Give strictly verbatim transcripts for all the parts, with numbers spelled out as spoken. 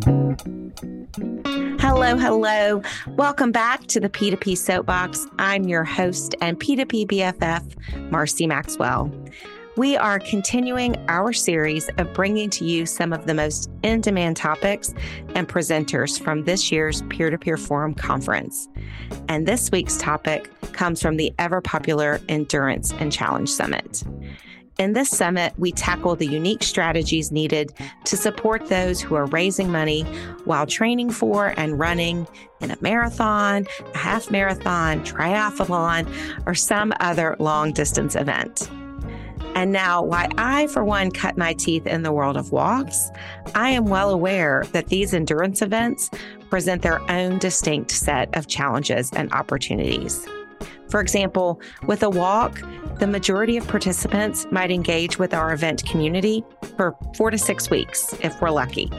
Hello, hello. Welcome back to the P two P Soapbox. I'm your host and P two P B F F, Marcy Maxwell. We are continuing our series of bringing to you some of the most in-demand topics and presenters from this year's Peer-to-Peer Forum Conference. And this week's topic comes from the ever-popular Endurance and Challenge Summit. In this summit, we tackle the unique strategies needed to support those who are raising money while training for and running in a marathon, a half marathon, triathlon, or some other long-distance event. And now, while I, for one, cut my teeth in the world of walks, I am well aware that these endurance events present their own distinct set of challenges and opportunities. For example, with a walk, the majority of participants might engage with our event community for four to six weeks, if we're lucky.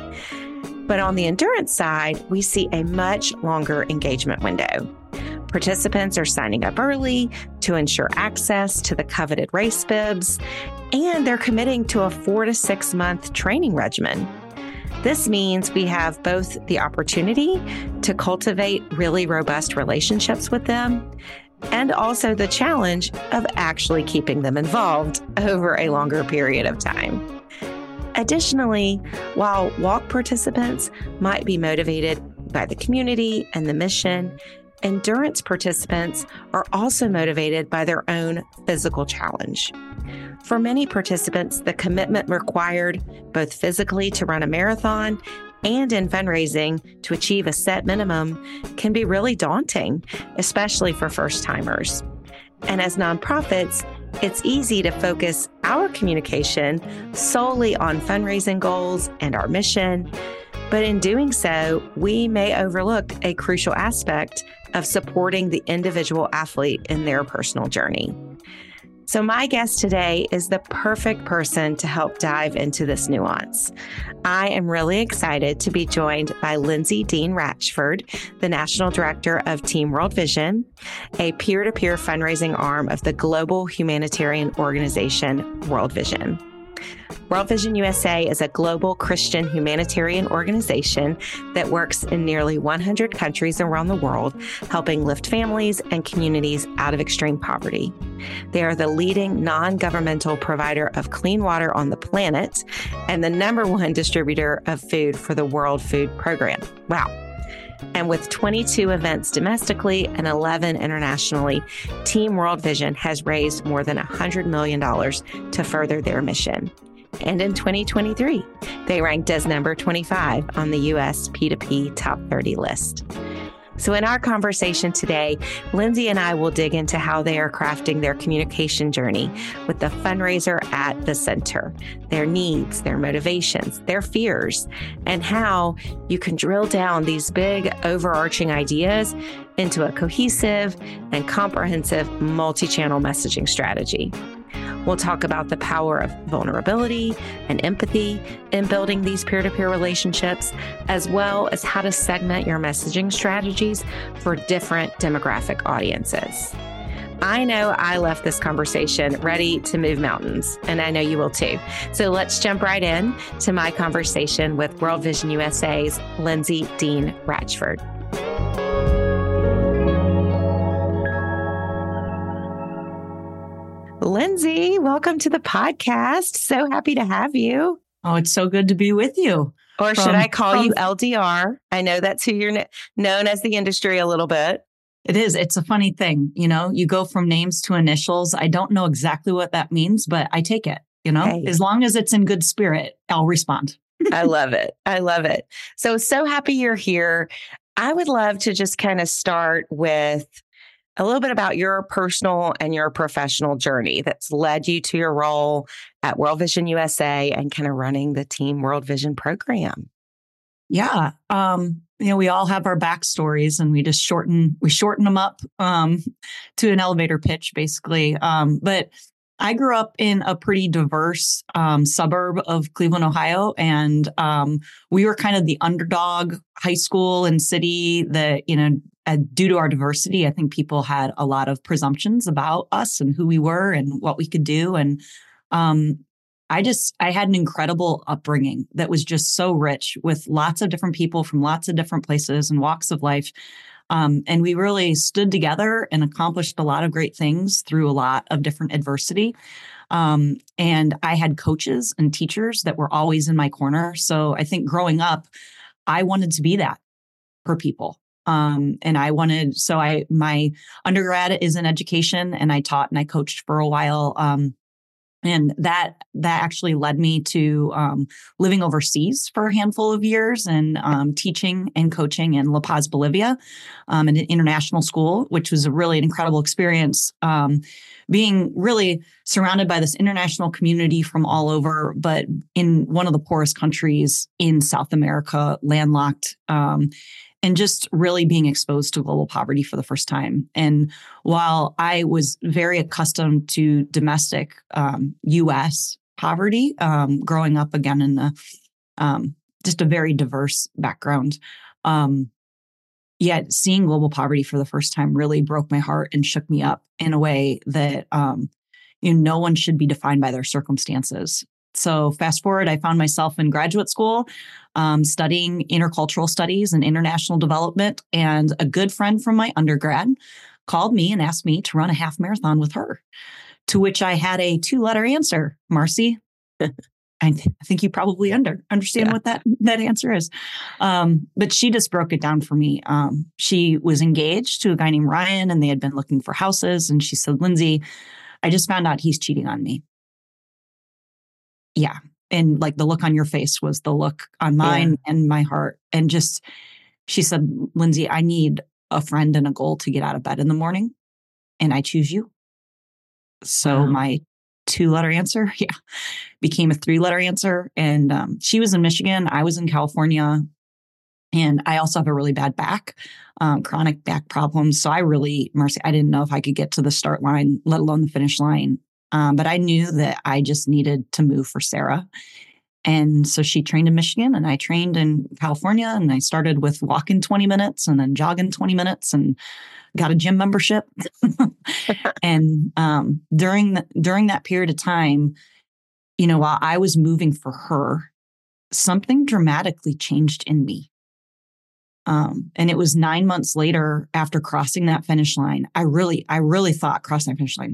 But on the endurance side, we see a much longer engagement window. Participants are signing up early to ensure access to the coveted race bibs, and they're committing to a four to six month training regimen. This means we have both the opportunity to cultivate really robust relationships with them, and also the challenge of actually keeping them involved over a longer period of time. Additionally, while walk participants might be motivated by the community and the mission, endurance participants are also motivated by their own physical challenge. For many participants, the commitment required both physically to run a marathon and in fundraising to achieve a set minimum can be really daunting, especially for first-timers. And as nonprofits, it's easy to focus our communication solely on fundraising goals and our mission. But in doing so, we may overlook a crucial aspect of supporting the individual athlete in their personal journey. So my guest today is the perfect person to help dive into this nuance. I am really excited to be joined by Lindsay Dean Ratchford, the National Director of Team World Vision, a peer-to-peer fundraising arm of the global humanitarian organization World Vision. World Vision U S A is a global Christian humanitarian organization that works in nearly one hundred countries around the world, helping lift families and communities out of extreme poverty. They are the leading non-governmental provider of clean water on the planet and the number one distributor of food for the World Food Program. Wow. And with twenty-two events domestically and eleven internationally, Team World Vision has raised more than one hundred million dollars to further their mission. And in twenty twenty-three, they ranked as number twenty-five on the U S P two P Top thirty list. So in our conversation today, Lindsay and I will dig into how they are crafting their communication journey with the fundraiser at the center, their needs, their motivations, their fears, and how you can drill down these big overarching ideas into a cohesive and comprehensive multi-channel messaging strategy. We'll talk about the power of vulnerability and empathy in building these peer-to-peer relationships, as well as how to segment your messaging strategies for different demographic audiences. I know I left this conversation ready to move mountains, and I know you will too. So let's jump right in to my conversation with World Vision U S A's Lindsay Dean Ratchford. Lindsay, welcome to the podcast. So happy to have you. Oh, it's so good to be with you. Or From, should I call from, you L D R? I know that's who you're known as the industry a little bit. It is. It's a funny thing. You know, you go from names to initials. I don't know exactly what that means, but I take it, you know, hey. As long as it's in good spirit, I'll respond. I love it. I love it. So, so happy you're here. I would love to just kind of start with a little bit about your personal and your professional journey that's led you to your role at World Vision U S A and kind of running the Team World Vision program. Yeah. Um, you know, we all have our backstories and we just shorten, we shorten them up um, to an elevator pitch, basically. Um, but I grew up in a pretty diverse um, suburb of Cleveland, Ohio, and um, we were kind of the underdog high school and city that, you know, uh, due to our diversity, I think people had a lot of presumptions about us and who we were and what we could do. And um, I just, I had an incredible upbringing that was just so rich with lots of different people from lots of different places and walks of life. Um, and we really stood together and accomplished a lot of great things through a lot of different adversity. Um, and I had coaches and teachers that were always in my corner. So I think growing up, I wanted to be that for people. Um, and I wanted, so I, my undergrad is in education, and I taught and I coached for a while. Um, And that that actually led me to um, living overseas for a handful of years and um, teaching and coaching in La Paz, Bolivia, um, in an international school, which was a really incredible experience. Um, being really surrounded by this international community from all over, but in one of the poorest countries in South America, landlocked. Um, and just really being exposed to global poverty for the first time. And while I was very accustomed to domestic um, U S poverty, um, growing up again in the, um, just a very diverse background, um, yet seeing global poverty for the first time really broke my heart and shook me up in a way that um, you know, no one should be defined by their circumstances. So fast forward, I found myself in graduate school um, studying intercultural studies and international development. And a good friend from my undergrad called me and asked me to run a half marathon with her, to which I had a two letter answer, Marcy. I, th- I think you probably under understand yeah. what that, that answer is. Um, but she just broke it down for me. Um, she was engaged to a guy named Ryan, and they had been looking for houses. And she said, Lindsay, I just found out he's cheating on me. Yeah. And like the look on your face was the look on mine yeah. and my heart. And just, she said, Lindsay, I need a friend and a goal to get out of bed in the morning. And I choose you. So wow. my two letter answer, yeah, became a three letter answer. And um, she was in Michigan. I was in California. And I also have a really bad back, um, chronic back problems. So I really, Marcy, I didn't know if I could get to the start line, let alone the finish line. Um, but I knew that I just needed to move for Sarah. And so she trained in Michigan and I trained in California, and I started with walking twenty minutes and then jogging twenty minutes and got a gym membership. and um, during, the, during that period of time, you know, while I was moving for her, something dramatically changed in me. Um, and it was nine months later after crossing that finish line, I really, I really thought crossing that finish line,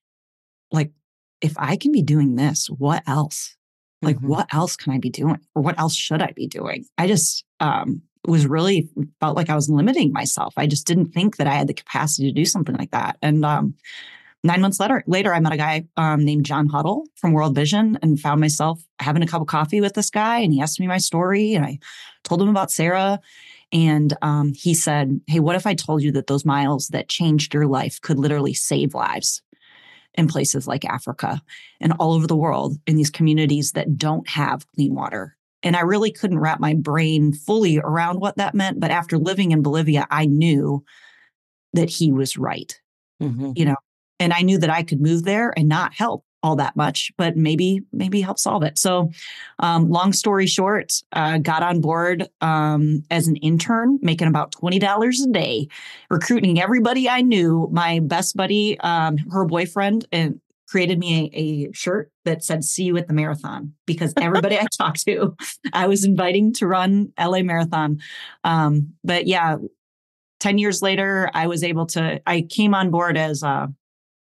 like, if I can be doing this, what else? Like, mm-hmm. what else can I be doing? Or what else should I be doing? I just um, was really felt like I was limiting myself. I just didn't think that I had the capacity to do something like that. And um, nine months later, later, I met a guy um, named John Huddle from World Vision and found myself having a cup of coffee with this guy. And he asked me my story, and I told him about Sarah. And um, he said, hey, what if I told you that those miles that changed your life could literally save lives in places like Africa and all over the world in these communities that don't have clean water? And I really couldn't wrap my brain fully around what that meant. But after living in Bolivia, I knew that he was right, mm-hmm. you know, and I knew that I could move there and not help all that much, but maybe, maybe help solve it. So um, long story short, uh, got on board um, as an intern, making about twenty dollars a day, recruiting everybody I knew. My best buddy, um, her boyfriend, and created me a, a shirt that said, see you at the marathon, because everybody I talked to, I was inviting to run L A Marathon. Um, but yeah, ten years later, I was able to, I came on board as a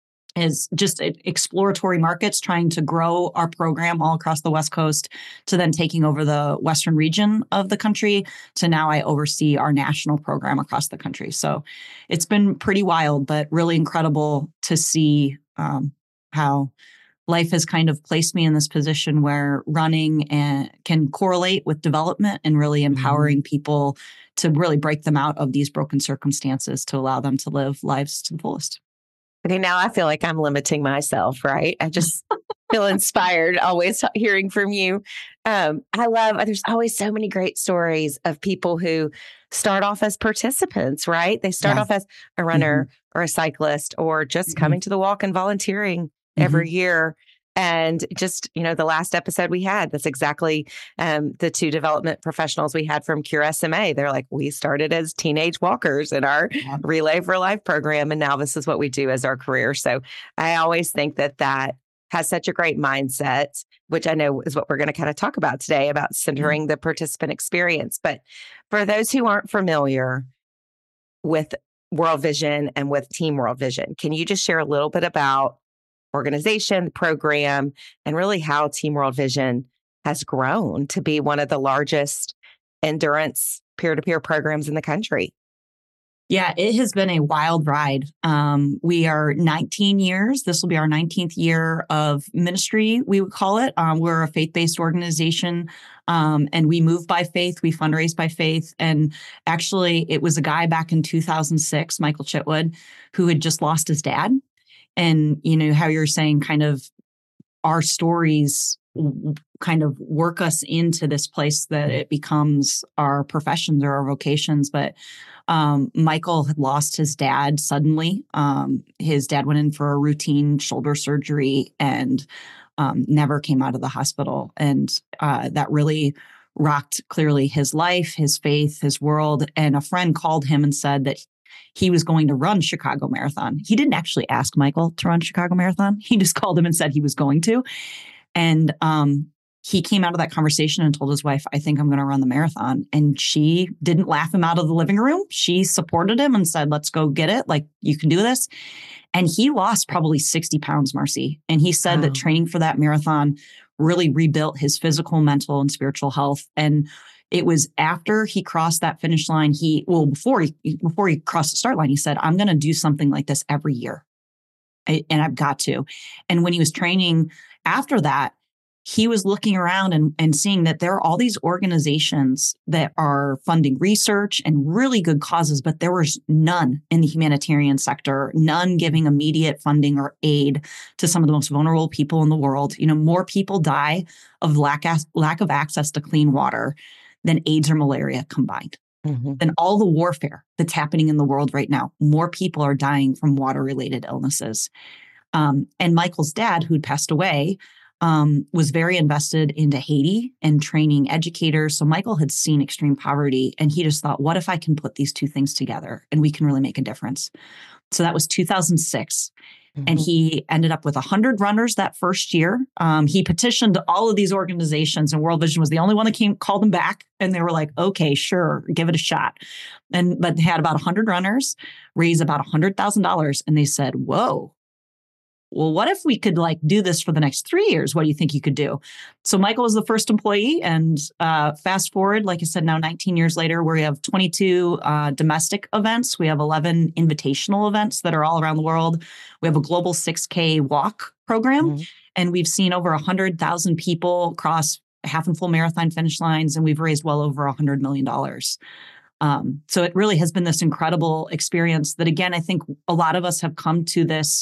is just exploratory markets, trying to grow our program all across the West Coast, to then taking over the Western region of the country, to now I oversee our national program across the country. So it's been pretty wild, but really incredible to see um, how life has kind of placed me in this position where running and can correlate with development and really empowering mm-hmm. people to really break them out of these broken circumstances to allow them to live lives to the fullest. Okay, now I feel like I'm limiting myself, right? I just feel inspired always hearing from you. Um, I love, there's always so many great stories of people who start off as participants, right? They start yeah. off as a runner mm-hmm. or a cyclist, or just mm-hmm. coming to the walk and volunteering mm-hmm. every year. And just, you know, the last episode we had, that's exactly um, the two development professionals we had from Cure S M A. They're like, we started as teenage walkers in our yeah. Relay for Life program, and now this is what we do as our career. So I always think that that has such a great mindset, which I know is what we're going to kind of talk about today, about centering mm-hmm. the participant experience. But for those who aren't familiar with World Vision and with Team World Vision, can you just share a little bit about organization, the program, and really how Team World Vision has grown to be one of the largest endurance peer-to-peer programs in the country? Yeah, it has been a wild ride. Um, we are nineteen years. This will be our nineteenth year of ministry, we would call it. Um, we're a faith-based organization, um, and we move by faith. We fundraise by faith. And actually, it was a guy back in two thousand six, Michael Chitwood, who had just lost his dad. And, you know, how you're saying kind of our stories kind of work us into this place that it becomes our professions or our vocations. But um, Michael had lost his dad suddenly. Um, his dad went in for a routine shoulder surgery and um, never came out of the hospital. And uh, that really rocked clearly his life, his faith, his world. And a friend called him and said that he was going to run Chicago Marathon. He didn't actually ask Michael to run Chicago Marathon. He just called him and said he was going to. And um, he came out of that conversation and told his wife, I think I'm going to run the marathon. And she didn't laugh him out of the living room. She supported him and said, let's go get it. Like, you can do this. And he lost probably sixty pounds, Marcy. And he said wow. that training for that marathon really rebuilt his physical, mental, and spiritual health. And it was after he crossed that finish line, he, well, before he, before he crossed the start line, he said, I'm going to do something like this every year. I, and I've got to. And when he was training after that, he was looking around and, and seeing that there are all these organizations that are funding research and really good causes, but there was none in the humanitarian sector, none giving immediate funding or aid to some of the most vulnerable people in the world. You know, more people die of lack, lack of access to clean water than AIDS or malaria combined. Mm-hmm. Than all the warfare that's happening in the world right now. More people are dying from water-related illnesses. Um, and Michael's dad, who'd passed away, um, was very invested into Haiti and training educators. So Michael had seen extreme poverty, and he just thought, what if I can put these two things together and we can really make a difference? So that was two thousand six. Mm-hmm. And he ended up with one hundred runners that first year. Um, he petitioned all of these organizations, and World Vision was the only one that came, called him back. And they were like, okay, sure, give it a shot. And but they had about one hundred runners, raised about one hundred thousand dollars. And they said, whoa, well, what if we could like do this for the next three years? What do you think you could do? So Michael was the first employee. And uh, fast forward, like I said, now nineteen years later, we have twenty-two uh, domestic events. We have eleven invitational events that are all around the world. We have a global six K walk program. Mm-hmm. And we've seen over one hundred thousand people cross half and full marathon finish lines. And we've raised well over one hundred million dollars. Um, so it really has been this incredible experience that, again, I think a lot of us have come to this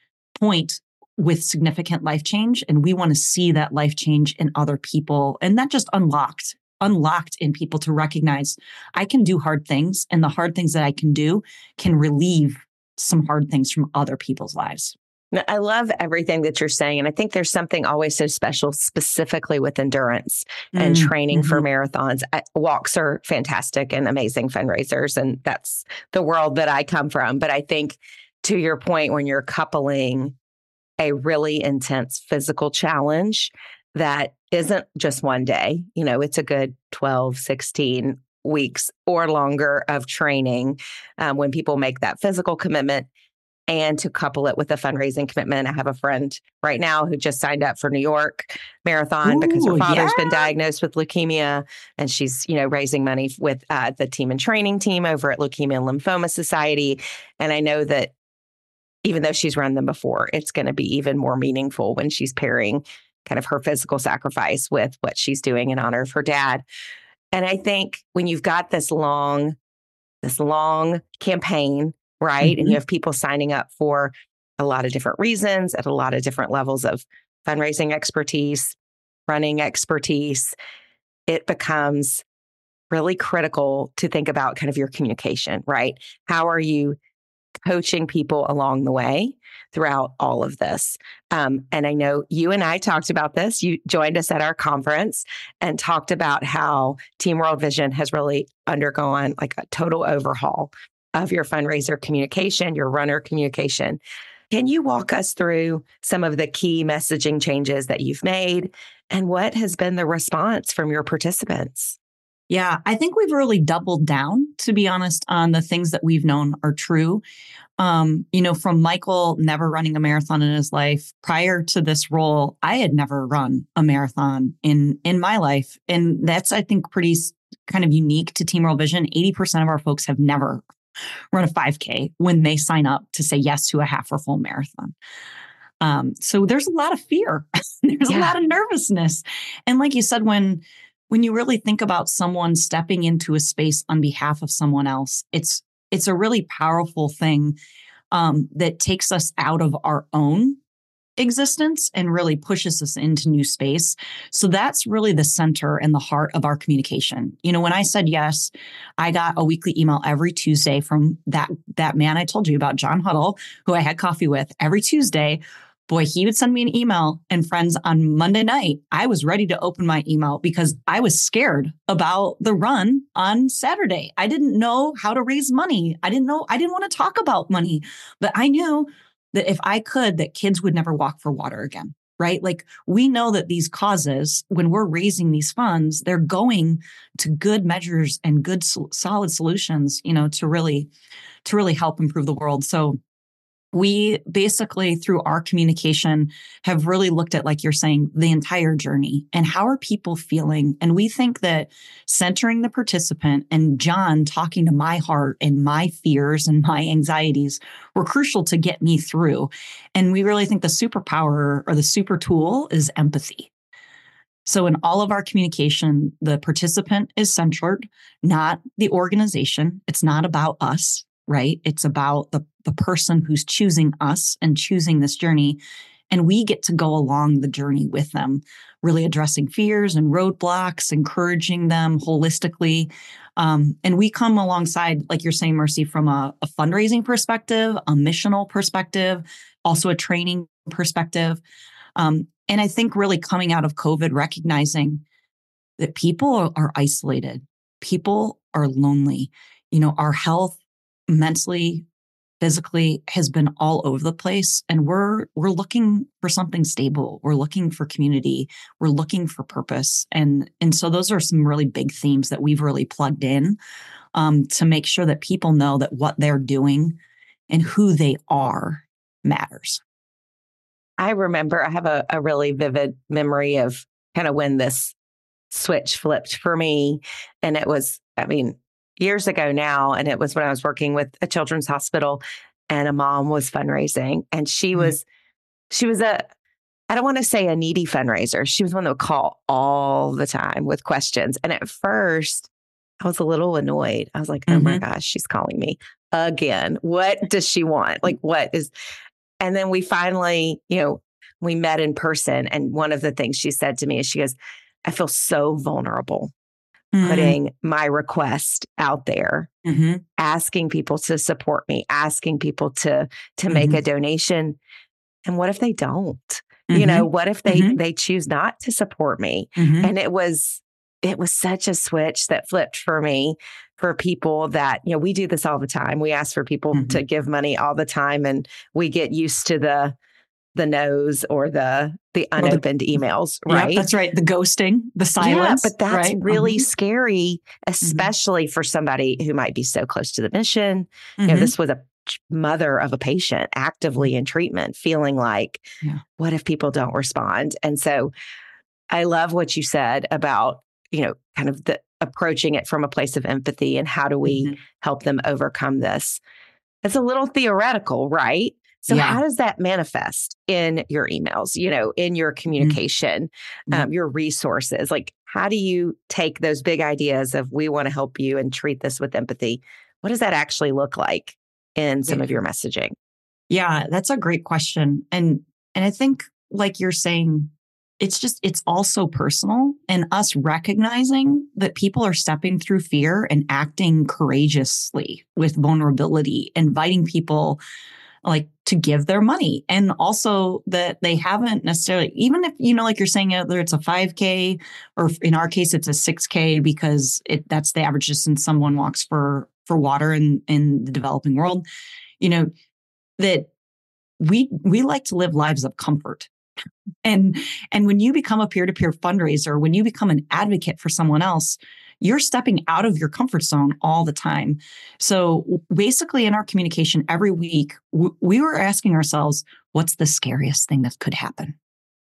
point with significant life change, and we want to see that life change in other people, and not just unlocked, unlocked in people to recognize I can do hard things, and the hard things that I can do can relieve some hard things from other people's lives. I love everything that you're saying. And I think there's something always so special, specifically with endurance and mm-hmm. training mm-hmm. for marathons. Walks are fantastic and amazing fundraisers, and that's the world that I come from. But I think, to your point, when you're coupling a really intense physical challenge that isn't just one day, you know, it's a good twelve, sixteen weeks or longer of training um, when people make that physical commitment, and to couple it with a fundraising commitment. I have a friend right now who just signed up for New York Marathon Ooh, because her father's yeah. been diagnosed with leukemia, and she's, you know, raising money with uh, the team and training team over at Leukemia and Lymphoma Society. And I know that even though she's run them before, it's going to be even more meaningful when she's pairing kind of her physical sacrifice with what she's doing in honor of her dad. And I think when you've got this long, this long campaign, right? Mm-hmm. And you have people signing up for a lot of different reasons at a lot of different levels of fundraising expertise, running expertise, it becomes really critical to think about kind of your communication, right? How are you coaching people along the way throughout all of this? Um, and I know you and I talked about this. You joined us at our conference and talked about how Team World Vision has really undergone like a total overhaul of your fundraiser communication, your runner communication. Can you walk us through some of the key messaging changes that you've made and what has been the response from your participants? Yeah, I think we've really doubled down, to be honest, on the things that we've known are true. Um, you know, from Michael never running a marathon in his life, prior to this role, I had never run a marathon in in my life. And that's, I think, pretty s- kind of unique to Team World Vision. eighty percent of our folks have never run a five K when they sign up to say yes to a half or full marathon. Um, so there's a lot of fear. There's a Yeah. lot of nervousness. And like you said, when when you really think about someone stepping into a space on behalf of someone else, it's it's a really powerful thing um, that takes us out of our own existence and really pushes us into new space. So that's really the center and the heart of our communication. You know, when I said yes, I got a weekly email every Tuesday from that that man I told you about, John Huddle, who I had coffee with every Tuesday. Boy, he would send me an email, and friends, on Monday night, I was ready to open my email because I was scared about the run on Saturday. I didn't know how to raise money. I didn't know, I didn't want to talk about money, but I knew that if I could, that kids would never walk for water again, right? Like, we know that these causes, when we're raising these funds, they're going to good measures and good solid solutions, you know, to really, to really help improve the world. So we basically, through our communication, have really looked at, like you're saying, the entire journey and how are people feeling. And we think that centering the participant and John talking to my heart and my fears and my anxieties were crucial to get me through. And we really think the superpower or the super tool is empathy. So in all of our communication, the participant is centered, not the organization. It's not about us, right? It's about the, the person who's choosing us and choosing this journey. And we get to go along the journey with them, really addressing fears and roadblocks, encouraging them holistically. Um, and we come alongside, like you're saying, Marcy, from a, a fundraising perspective, a missional perspective, also a training perspective. Um, and I think really coming out of COVID, recognizing that people are, are isolated, people are lonely. You know, our health mentally, physically has been all over the place, and we're we're looking for something stable. We're looking for community. We're looking for purpose, and and so those are some really big themes that we've really plugged in um, to make sure that people know that what they're doing and who they are matters. I remember I have a, a really vivid memory of kind of when this switch flipped for me. And it was, I mean, years ago now. And it was when I was working with a children's hospital and a mom was fundraising. And she Mhm. was, she was a, I don't want to say a needy fundraiser. She was one that would call all the time with questions. And at first, I was a little annoyed. I was like, oh my Mhm. gosh, she's calling me again. What does she want? Like, what is, and then we finally, you know, we met in person. And one of the things she said to me is she goes, I feel so vulnerable Mhm. putting my request out there, Mhm. asking people to support me, asking people to, to make a Mhm. donation. And what if they don't? You know, Mhm. what if they, Mhm. they choose not to support me? Mhm. And it was, it was such a switch that flipped for me, for people that, you know, we do this all the time. We ask for people Mhm. to give money all the time, and we get used to the, the no's or the, the Or the unopened emails, Yep, right? that's right. The ghosting, the Yeah, silence, but that's right? really Mhm. scary, Mhm. especially for somebody who might be so close to the mission. You know, Mhm. this was a ch- mother of a patient actively in treatment, feeling like, Yeah. what if people don't respond? And so I love what you said about, you know, kind of the approaching it from a place of empathy and how do we Mhm. help them overcome this? It's a little theoretical, right? So Yeah. how does that manifest in your emails, you know, in your Mhm. communication, Yep. um, your resources? Like, how do you take those big ideas of we want to help you and treat this with empathy? What does that actually look like in some of your messaging? Yeah, that's a great question. And and I think, like you're saying, it's just it's also personal, and us recognizing that people are stepping through fear and acting courageously with vulnerability, inviting people like to give their money, and also that they haven't necessarily, even if, you know, like you're saying, whether it's a five K or in our case it's a six K because it that's the average distance someone walks for for water in in the developing world, you know, that we we like to live lives of comfort. And and when you become a peer-to-peer fundraiser, when you become an advocate for someone else, you're stepping out of your comfort zone all the time. So basically in our communication every week, w- we were asking ourselves, what's the scariest thing that could happen?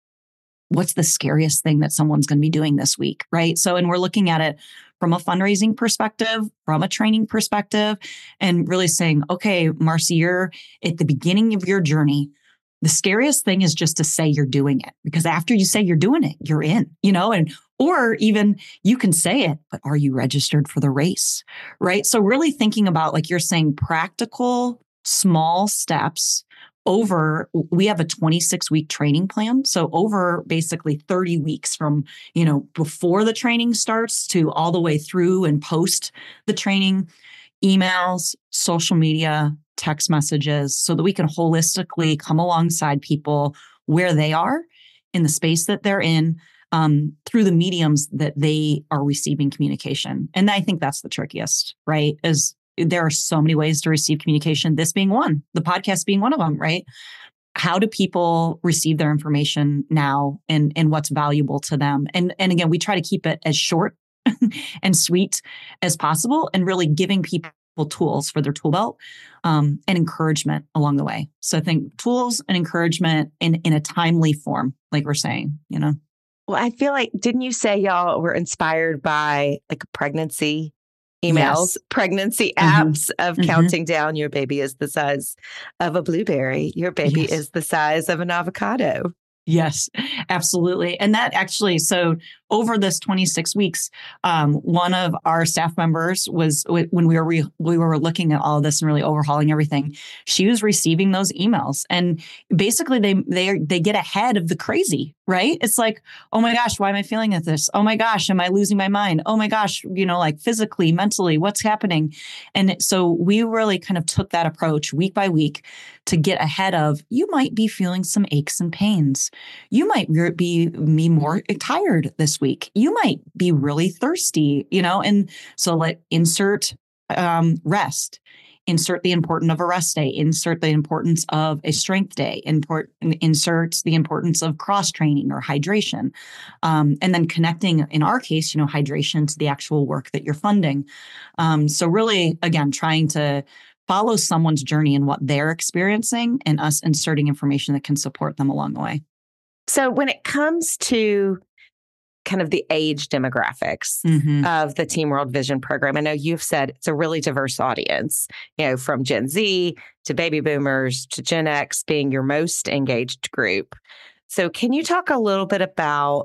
What's the scariest thing that someone's going to be doing this week, right? So, and we're looking at it from a fundraising perspective, from a training perspective, and really saying, okay, Marcy, you're at the beginning of your journey. The scariest thing is just to say you're doing it, because after you say you're doing it, you're in, you know, and, or even you can say it, but are you registered for the race, right? So really thinking about, like you're saying, practical, small steps over, we have a twenty-six week training plan. So over basically thirty weeks from, you know, before the training starts to all the way through and post the training, emails, social media, text messages, so that we can holistically come alongside people where they are in the space that they're in, um, through the mediums that they are receiving communication. And I think that's the trickiest, right? Is there are so many ways to receive communication, this being one, the podcast being one of them, right? How do people receive their information now, and, and what's valuable to them? And, and again, we try to keep it as short and sweet as possible, and really giving people tools for their tool belt, um, and encouragement along the way. So I think tools and encouragement in, in a timely form, like we're saying, you know? Well, I feel like, didn't you say y'all were inspired by like pregnancy emails, Yes. pregnancy Mm-hmm. apps of Mm-hmm. counting down? Your baby is the size of a blueberry. Your baby Yes. is the size of an avocado. Yes, absolutely. And that actually, so over this twenty-six weeks, um, one of our staff members was, when we were re, we were looking at all of this and really overhauling everything, she was receiving those emails, and basically they they they get ahead of the crazy, right? It's like, oh my gosh, why am I feeling at this? Oh my gosh, am I losing my mind? Oh my gosh, you know, like physically, mentally, what's happening? And so we really kind of took that approach week by week to get ahead of, you might be feeling some aches and pains. You might be me more tired this week. You might be really thirsty, you know, and so let insert um, rest, insert the importance of a rest day, insert the importance of a strength day, import, insert the importance of cross training or hydration, um, and then connecting, in our case, you know, hydration to the actual work that you're funding. Um, so really, again, trying to follow someone's journey and what they're experiencing, and us inserting information that can support them along the way. So when it comes to kind of the age demographics Mm-hmm. of the Team World Vision program, I know you've said it's a really diverse audience, you know, from Gen Z to baby boomers to Gen X being your most engaged group. So can you talk a little bit about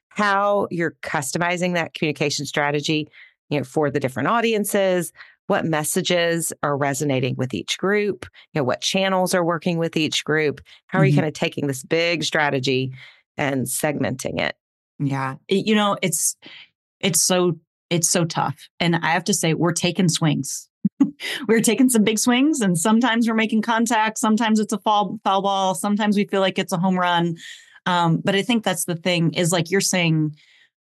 how you're customizing that communication strategy, you know, for the different audiences? What messages are resonating with each group? You know, what channels are working with each group? How are Mm-hmm. you kind of taking this big strategy and segmenting it? Yeah, it, you know, it's it's so it's so tough, and I have to say, we're taking swings. We're taking some big swings, and sometimes we're making contact. Sometimes it's a foul foul ball. Sometimes we feel like it's a home run. Um, but I think that's the thing, is like you're saying,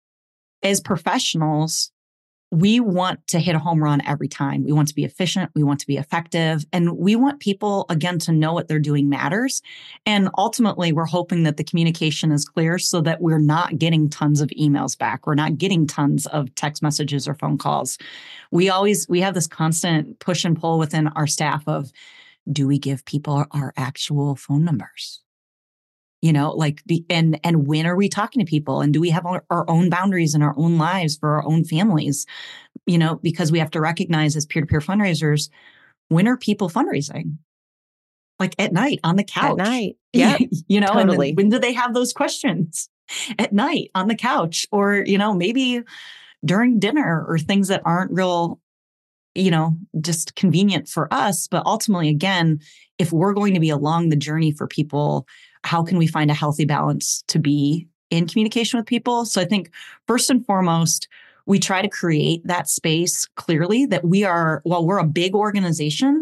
as professionals, we want to hit a home run every time. We want to be efficient. We want to be effective. And we want people, again, to know what they're doing matters. And ultimately, we're hoping that the communication is clear so that we're not getting tons of emails back. We're not getting tons of text messages or phone calls. We always, we have this constant push and pull within our staff of, do we give people our actual phone numbers? You know, like, be, and, and when are we talking to people? And do we have our, our own boundaries in our own lives for our own families? You know, because we have to recognize as peer-to-peer fundraisers, when are people fundraising? Like at night on the couch. At night. Yeah. You know, Totally. And then when do they have those questions? At night on the couch, or, you know, maybe during dinner, or things that aren't real, you know, just convenient for us. But ultimately, again, if we're going to be along the journey for people, how can we find a healthy balance to be in communication with people? So I think first and foremost, we try to create that space clearly that we are, while we're a big organization,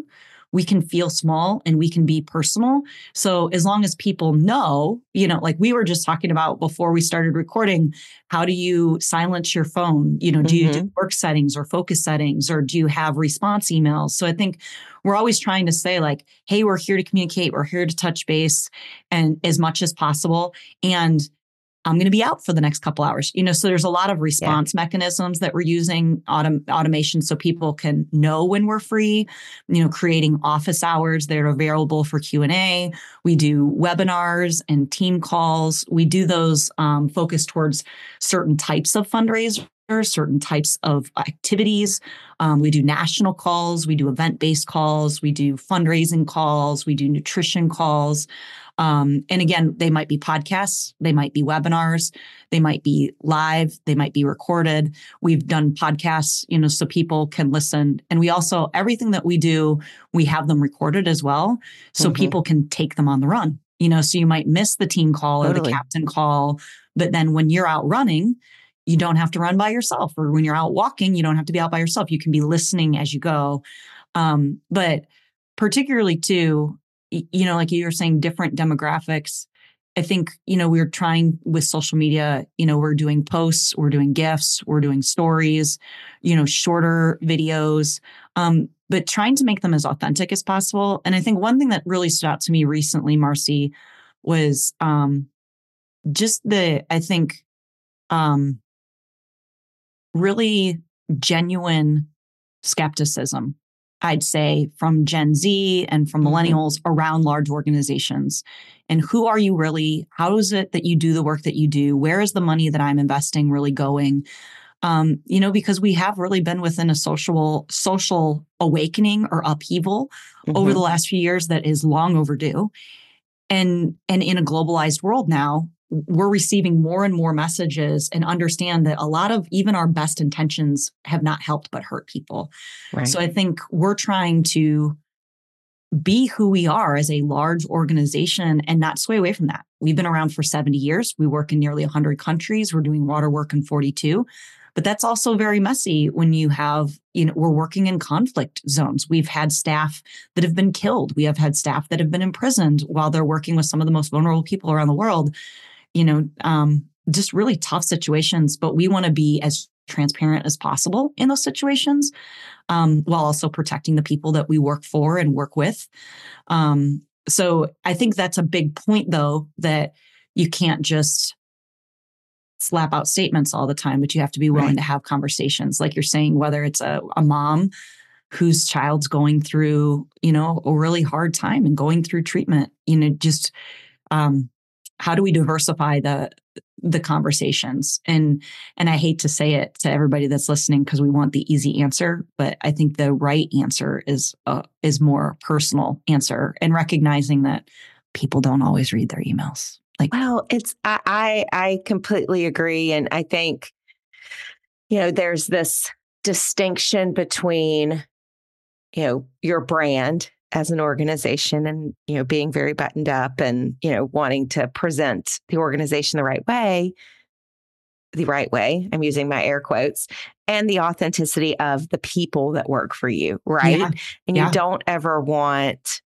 we can feel small and we can be personal. So as long as people know, you know, like we were just talking about before we started recording, how do you silence your phone? You know, do Mm-hmm. you do work settings or focus settings, or do you have response emails? So I think we're always trying to say like, hey, we're here to communicate. We're here to touch base and as much as possible. And I'm going to be out for the next couple hours. You know, so there's a lot of response yeah. mechanisms that we're using, autom- automation, so people can know when we're free, you know, creating office hours that are available for Q and A. We do webinars and team calls. We do those um, focused towards certain types of fundraisers, certain types of activities. Um, we do national calls. We do event-based calls. We do fundraising calls. We do nutrition calls. Um, and again, they might be podcasts, they might be webinars, they might be live, they might be recorded. We've done podcasts, you know, so people can listen. And we also, everything that we do, we have them recorded as well. So mm-hmm. people can take them on the run, you know, so you might miss the team call totally. Or the captain call. But then when you're out running, you don't have to run by yourself. Or when you're out walking, you don't have to be out by yourself. You can be listening as you go. Um, but particularly too, you know, like you were saying, different demographics. I think, you know, we're trying with social media, you know, we're doing posts, we're doing GIFs, we're doing stories, you know, shorter videos, um, but trying to make them as authentic as possible. And I think one thing that really stood out to me recently, Marcy, was um, just the, I think, um, really genuine skepticism, I'd say, from Gen Z and from millennials mm-hmm. around large organizations. And who are you really? How is it that you do the work that you do? Where is the money that I'm investing really going? Um, you know, because we have really been within a social social awakening or upheaval mm-hmm. over the last few years that is long overdue. And, and in a globalized world now, we're receiving more and more messages and understand that a lot of even our best intentions have not helped but hurt people. Right. So I think we're trying to be who we are as a large organization and not sway away from that. We've been around for seventy years. We work in nearly one hundred countries. We're doing water work in forty-two. But that's also very messy when you have, you know, we're working in conflict zones. We've had staff that have been killed. We have had staff that have been imprisoned while they're working with some of the most vulnerable people around the world. You know, um, just really tough situations, but we want to be as transparent as possible in those situations, um, while also protecting the people that we work for and work with. Um, so I think that's a big point, though, that you can't just slap out statements all the time, but you have to be willing right. to have conversations. Like you're saying, whether it's a, a mom whose child's going through, you know, a really hard time and going through treatment, you know, just, um, how do we diversify the the conversations? And and I hate to say it to everybody that's listening because we want the easy answer, but I think the right answer is uh, is more personal answer, and recognizing that people don't always read their emails. Like, well, it's I I, I completely agree, and I think, you know, there's this distinction between, you know, your brand as an organization and, you know, being very buttoned up and, you know, wanting to present the organization the right way, the right way, I'm using my air quotes, and the authenticity of the people that work for you, right? Yeah. And yeah. you don't ever want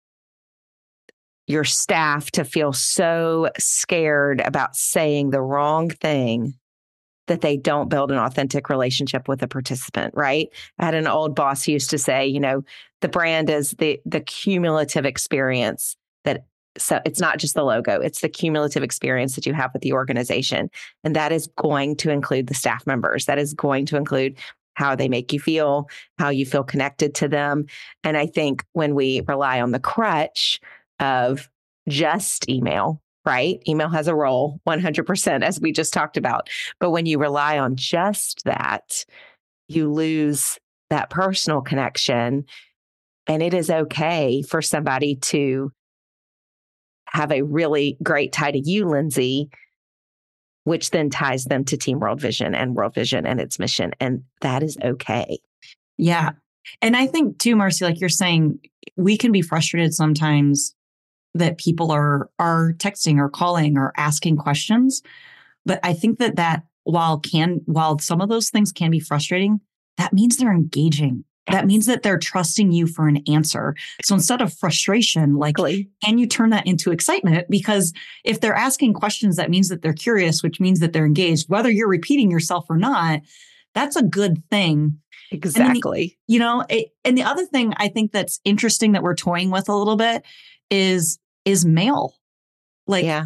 your staff to feel so scared about saying the wrong thing that they don't build an authentic relationship with a participant, right? I had an old boss who used to say, you know, the brand is the the cumulative experience that, so it's not just the logo, it's the cumulative experience that you have with the organization. And that is going to include the staff members. That is going to include how they make you feel, how you feel connected to them. And I think when we rely on the crutch of just email, right? Email has a role one hundred percent, as we just talked about. But when you rely on just that, you lose that personal connection. And it is okay for somebody to have a really great tie to you, Lindsay, which then ties them to Team World Vision and World Vision and its mission. And that is okay. Yeah. And I think too, Marcy, like you're saying, we can be frustrated sometimes that people are are texting or calling or asking questions. But I think that that while can while some of those things can be frustrating, that means they're engaging that means that they're trusting you for an answer. So instead of frustration, like, can you turn that into excitement? Because if they're asking questions, that means that they're curious, which means that they're engaged. Whether you're repeating yourself or not, that's a good thing. Exactly. The, you know, it, and the other thing I think that's interesting that we're toying with a little bit is, is mail. Like, yeah.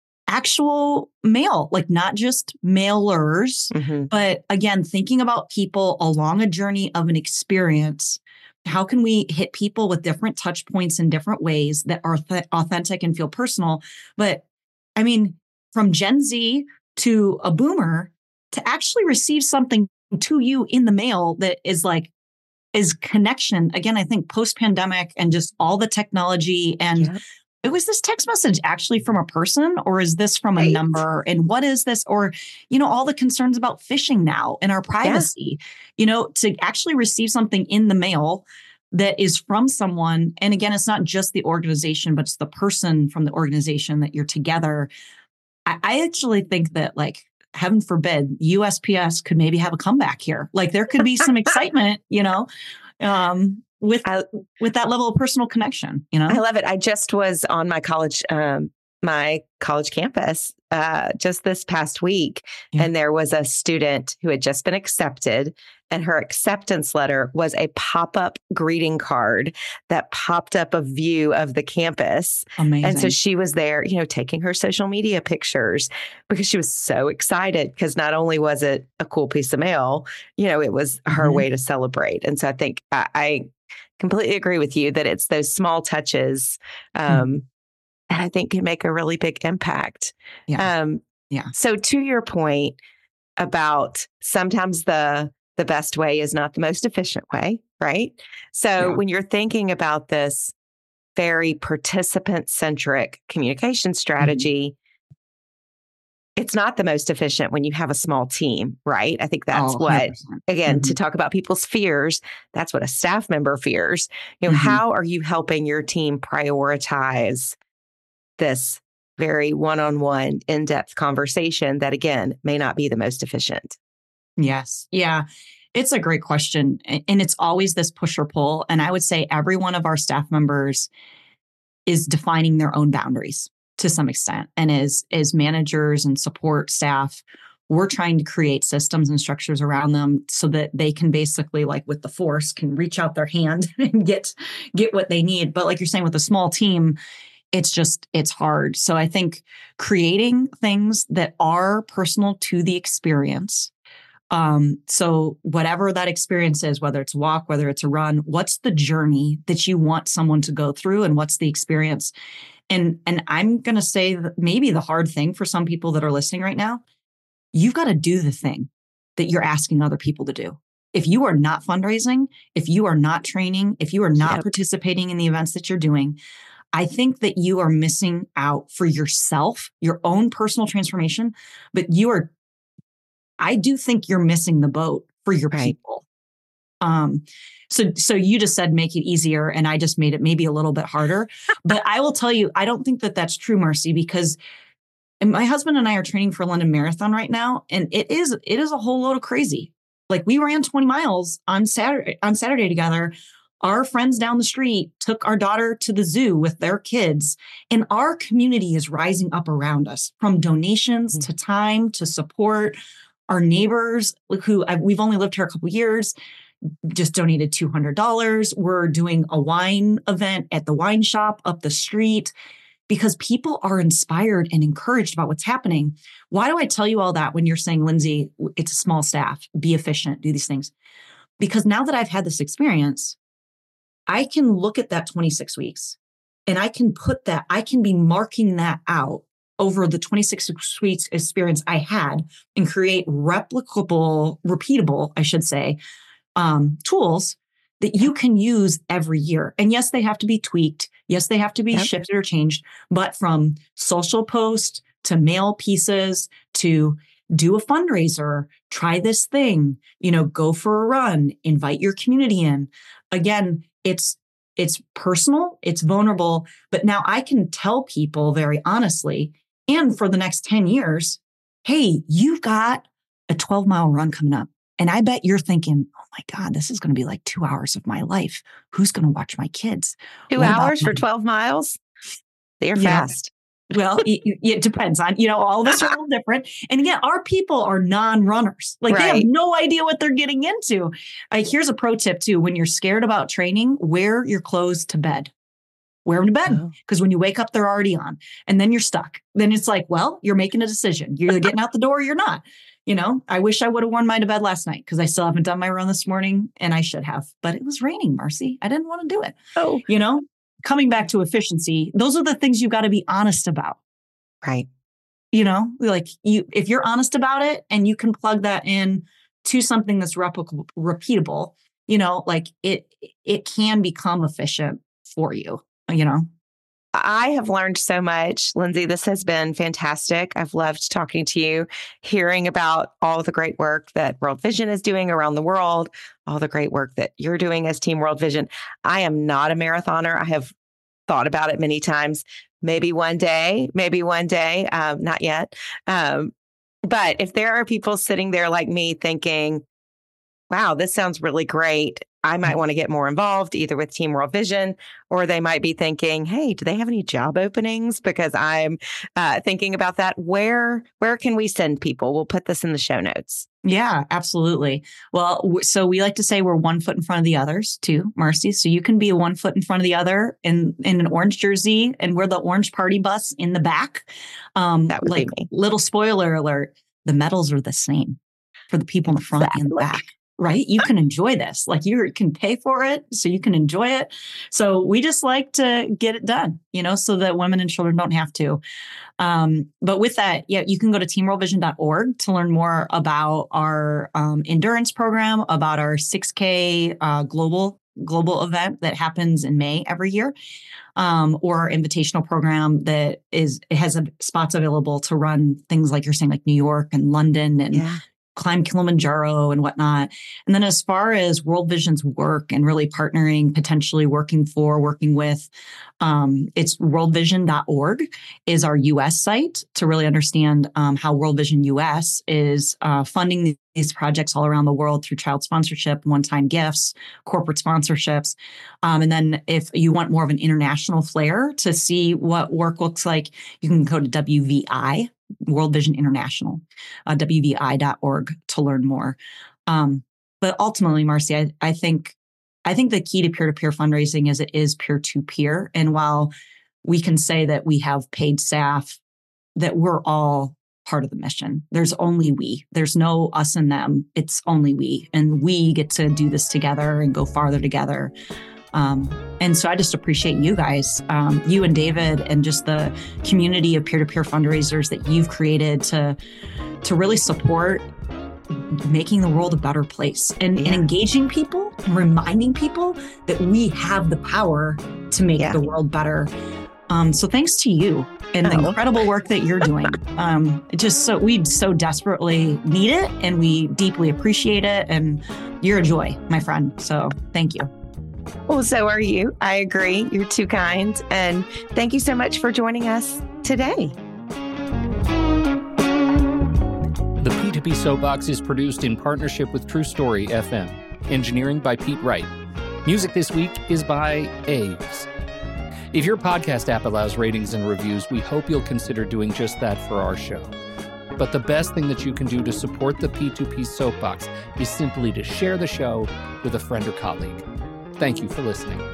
Actual mail, like not just mailers, mm-hmm. but again, thinking about people along a journey of an experience. How can we hit people with different touch points in different ways that are th- authentic and feel personal? But I mean, from Gen Z to a boomer, to actually receive something to you in the mail that is like, is connection. Again, I think post-pandemic and just all the technology and yep. Was this text message actually from a person, or is this from right. a number? And what is this? Or, you know, all the concerns about phishing now and our privacy, yeah. you know, to actually receive something in the mail that is from someone. And again, it's not just the organization, but it's the person from the organization that you're together. I, I actually think that, like, heaven forbid, U S P S could maybe have a comeback here. Like there could be some excitement, you know, um, with I, with that level of personal connection, you know? I love it. I just was on my college, um, my college campus uh, just this past week, yeah. and there was a student who had just been accepted, and her acceptance letter was a pop-up greeting card that popped up a view of the campus. Amazing. And so she was there, you know, taking her social media pictures because she was so excited, because not only was it a cool piece of mail, you know, it was her mm-hmm. way to celebrate. And so I think I, I completely agree with you that it's those small touches um, mm. and I think can make a really big impact. Yeah. Um, yeah. So to your point about sometimes the the best way is not the most efficient way, right? So yeah. when you're thinking about this very participant-centric communication strategy, mm-hmm. it's not the most efficient when you have a small team, right? I think that's oh, what, again, mm-hmm. to talk about people's fears, that's what a staff member fears. You know, mm-hmm. how are you helping your team prioritize this very one-on-one, in-depth conversation that, again, may not be the most efficient? Yes. Yeah. It's a great question. And it's always this push or pull. And I would say every one of our staff members is defining their own boundaries to some extent. And as, as managers and support staff, we're trying to create systems and structures around them so that they can basically, like with the force, can reach out their hand and get, get what they need. But like you're saying, with a small team, it's just, it's hard. So I think creating things that are personal to the experience. Um, so whatever that experience is, whether it's a walk, whether it's a run, what's the journey that you want someone to go through, and what's the experience? And, and I'm going to say that maybe the hard thing for some people that are listening right now, you've got to do the thing that you're asking other people to do. If you are not fundraising, if you are not training, if you are not yep. participating in the events that you're doing, I think that you are missing out for yourself, your own personal transformation, but you are I do think you're missing the boat for your right. people. Um, so, so you just said make it easier, and I just made it maybe a little bit harder. But I will tell you, I don't think that that's true, Marcy, because my husband and I are training for London Marathon right now, and it is it is a whole load of crazy. Like, we ran twenty miles on Saturday on Saturday together. Our friends down the street took our daughter to the zoo with their kids, and our community is rising up around us, from donations mm-hmm. to time to support. Our neighbors, who we've only lived here a couple of years, just donated two hundred dollars. We're doing a wine event at the wine shop up the street because people are inspired and encouraged about what's happening. Why do I tell you all that when you're saying, Lindsay, it's a small staff, be efficient, do these things? Because now that I've had this experience, I can look at that twenty-six weeks and I can put that, I can be marking that out over the twenty-six weeks experience I had, and create replicable, repeatable, I should say, um, tools that you can use every year. And yes, they have to be tweaked. Yes, they have to be yep. shifted or changed. But from social posts to mail pieces to do a fundraiser, try this thing, you know, go for a run, invite your community in. Again, it's it's personal, it's vulnerable, but now I can tell people very honestly, and for the next ten years, hey, you've got a twelve mile run coming up. And I bet you're thinking, oh my God, this is going to be like two hours of my life. Who's going to watch my kids? Two What hours about for my- twelve miles? They're Yeah. fast. Well, it, it depends on, you know, all of us are a little different. And again, our people are non-runners. Like they have Right. no idea what they're getting into. Uh, here's a pro tip too. When you're scared about training, wear your clothes to bed. Wear them to bed. Oh. Because when you wake up, they're already on. And then you're stuck. Then it's like, well, you're making a decision. You're either getting out the door or you're not. You know, I wish I would have worn mine to bed last night because I still haven't done my run this morning and I should have. But it was raining, Marcy. I didn't want to do it. Oh, You know, coming back to efficiency, those are the things you got to be honest about. right. You know, like you, if you're honest about it and you can plug that in to something that's replicable, repeatable, you know, like it, it can become efficient for you, you know? I have learned so much, Lindsay. This has been fantastic. I've loved talking to you, hearing about all the great work that World Vision is doing around the world, all the great work that you're doing as Team World Vision. I am not a marathoner. I have thought about it many times. Maybe one day, maybe one day, um, not yet. Um, but if there are people sitting there like me thinking, wow, this sounds really great, I might want to get more involved either with Team World Vision, or they might be thinking, hey, do they have any job openings? Because I'm uh, thinking about that. Where, where can we send people? We'll put this in the show notes. Yeah, absolutely. Well, w- so we like to say we're one foot in front of the others too, Marcy. So you can be a one foot in front of the other in, in an orange jersey, and we're the orange party bus in the back. Um, That would like be me. little spoiler alert, the medals are the same for the people in the front and the Exactly. back. Right? You can enjoy this. Like you can pay for it, so you can enjoy it. So we just like to get it done, you know, so that women and children don't have to. Um, but with that, yeah, you can go to team world vision dot org to learn more about our um, endurance program, about our six K uh, global global event that happens in May every year, um, or our invitational program that is it has a, spots available to run things like you're saying, like New York and London and Yeah. climb Kilimanjaro and whatnot. And then as far as World Vision's work and really partnering, potentially working for, working with, um, it's world vision dot org is our U S site to really understand um, how World Vision U S is uh, funding these projects all around the world through child sponsorship, one-time gifts, corporate sponsorships. Um, and then if you want more of an international flair to see what work looks like, you can go to W V I, World Vision International, uh, W V I dot org to learn more. Um, but ultimately, Marcy, I, I think I think the key to peer-to-peer fundraising is it is peer-to-peer. And while we can say that we have paid staff, that we're all part of the mission. There's only we. There's no us and them. It's only we. And we get to do this together and go farther together. Um, and so I just appreciate you guys, um, you and David, and just the community of peer-to-peer fundraisers that you've created to, to really support making the world a better place and, Yeah. and engaging people, and reminding people that we have the power to make Yeah. the world better. Um, so thanks to you and the Oh. incredible work that you're doing. Um, it just so we so desperately need it, and we deeply appreciate it. And you're a joy, my friend. So thank you. Well, so are you. I agree. You're too kind. And thank you so much for joining us today. The P two P Soapbox is produced in partnership with True Story F M. Engineering by Pete Wright. Music this week is by Aves. If your podcast app allows ratings and reviews, we hope you'll consider doing just that for our show. But the best thing that you can do to support the P two P Soapbox is simply to share the show with a friend or colleague. Thank you for listening.